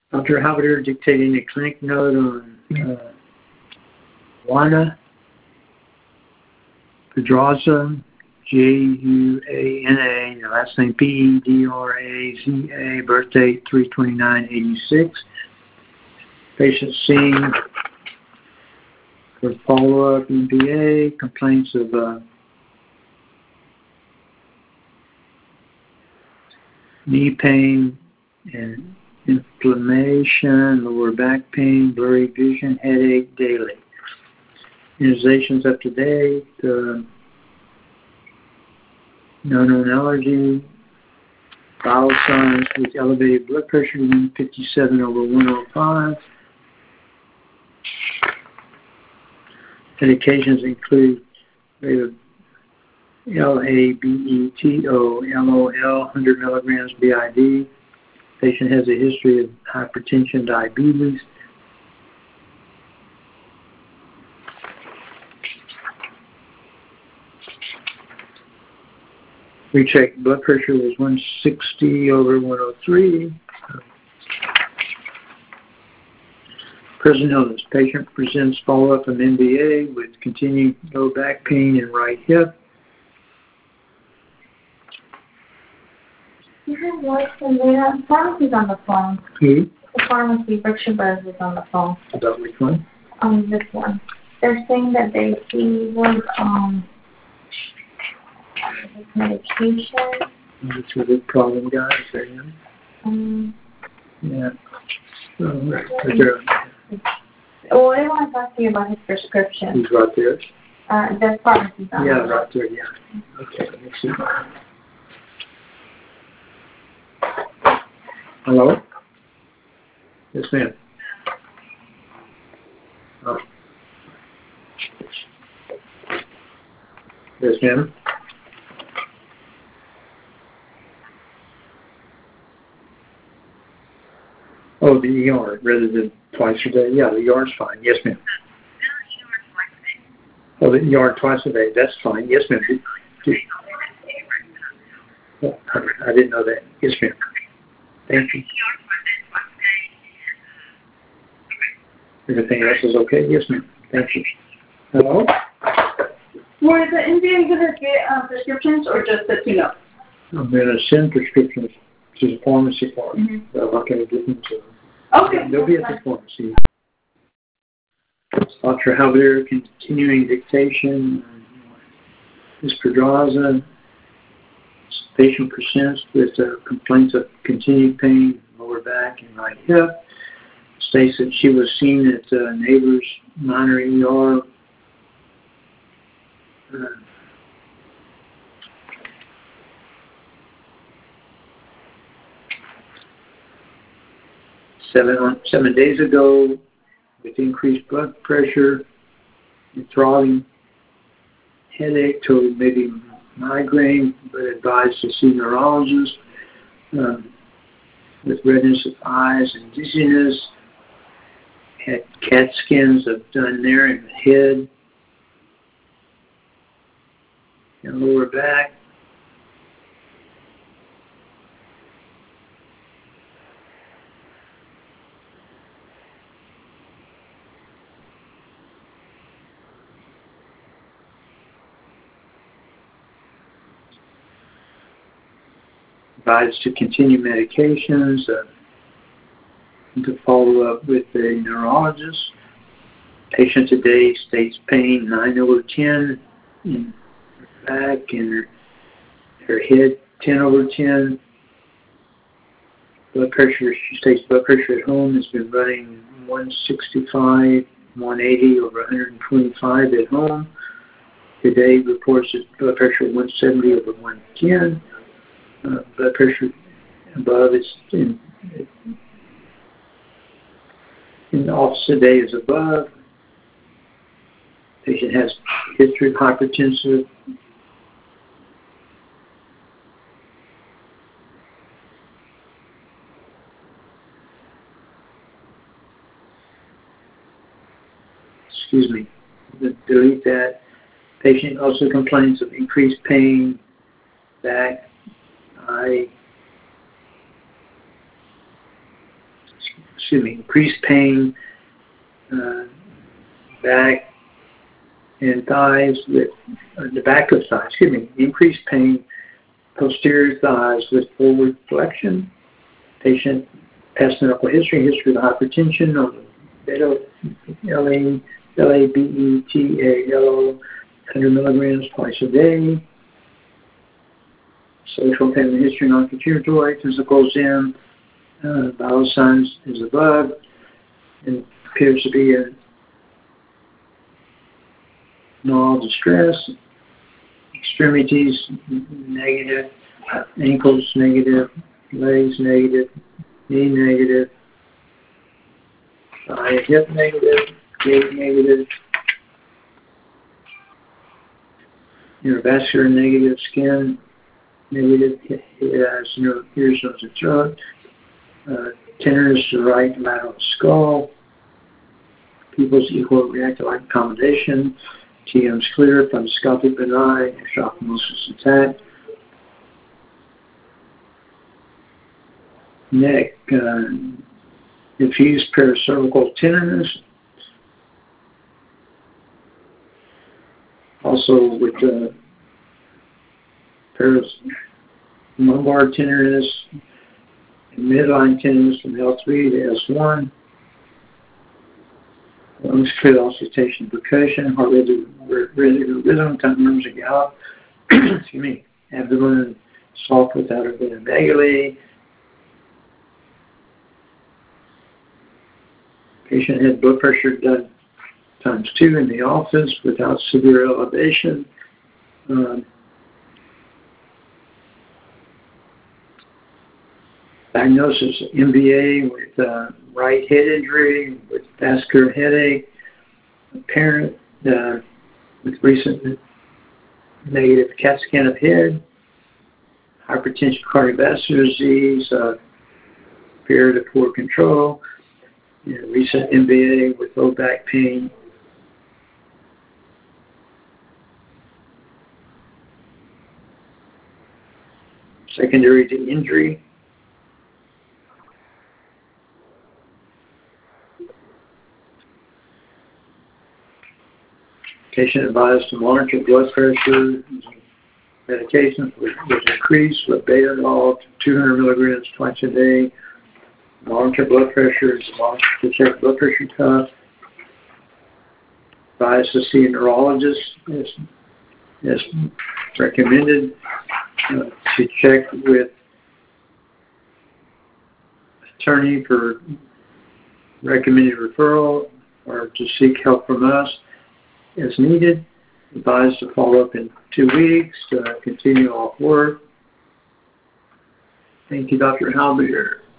Dr. Halberter dictating a clinic note on Juana Pedraza, Juana, the last name Pedraza, birth date 3/29/86. Patient seen for follow-up MBA, complaints of knee pain and inflammation, lower back pain, blurry vision, headache daily. Immunizations up to date, no known allergy, vital signs with elevated blood pressure, 157/105. Medications include LABETO-LOL 100 milligrams BID. Patient has a history of hypertension, diabetes. We checked blood pressure was 160/103. Present illness. Patient presents follow-up from MBA with continued low back pain and right hip. You have voice and the pharmacy's on the phone. Who? The pharmacy, Berkshire Buzz, is on the phone. About which one? This one. They're saying that he was medication. That's a big problem, guys. There you go. Yeah. Well, I want to talk to you about his prescription. He's right there. The pharmacy's on. Yeah, right there. Yeah. Okay. Let me see. Hello? Yes, ma'am. Oh. Yes, ma'am. Oh, the ER rather than twice a day. Yeah, the ER's fine. Yes, ma'am. Oh, the ER twice a day. That's fine. Yes, ma'am. Oh, I didn't know that. Yes, ma'am. Thank you. Everything else is okay? Yes, ma'am. Thank you. Hello? Well, is the NVA going to get prescriptions or just the two-notes? I'm going to send prescriptions to the pharmacy part. I'm not going to give them to them. Okay. They'll be at the pharmacy. Dr. Halberter continuing dictation. Ms. Pedraza. Patient presents with complaints of continued pain, lower back and right hip. States that she was seen at neighbor's minor ER. 7 days ago with increased blood pressure and throbbing headache to maybe migraine, but advised to see neurologist with redness of eyes and dizziness. Had CAT scans done there in the head and lower back. Advised to continue medications, to follow up with a neurologist. Patient today states pain 9/10 in her back and her head 10/10. Blood pressure, she states blood pressure at home has been running 165, 180/125 at home. Today reports that blood pressure 170/110. Blood pressure above is in the office today is above. Patient has history of hypertensive. Excuse me. Delete that. Patient also complains of increased pain, back, eye, increased pain, back and thighs with the back of thighs, increased pain, posterior thighs with forward flexion. Patient past medical history of hypertension on LABETALO, 100 milligrams twice a day. Social family history, non-contributory, physical exam, vital signs is above, and appears to be a null distress. Extremities negative, ankles negative, legs negative, knee negative, thigh, hip negative, gait negative, neurovascular negative, skin negative, ears, nose, and throat, tenderness to right lateral skull, pupils equal reactive light accommodation, TM's clear, fundoscopic benign, extraoculosis intact. Neck, diffuse paracervical tenderness. Also with lumbar tenderness, and midline tenderness from L3 to S1. Lungs clear, auscultation, percussion, heart rhythm, time rhythms of gallop. Abdomen soft without a venomegaly. Patient had blood pressure done ×2 in the office without severe elevation. Diagnosis of MVA with right head injury, with vascular headache, apparent with recent negative CAT scan of head, hypertension, cardiovascular disease, period of poor control, recent MVA with low back pain. Secondary to injury. Patient advised to monitor blood pressure, medication was increased with beta-nol to 200 milligrams twice a day. Monitor blood pressure to check blood pressure cuff. Advised to see a neurologist as recommended. To check with attorney for recommended referral or to seek help from us as needed. Advised to follow up in 2 weeks to continue off work. Thank you, Dr. Halbier.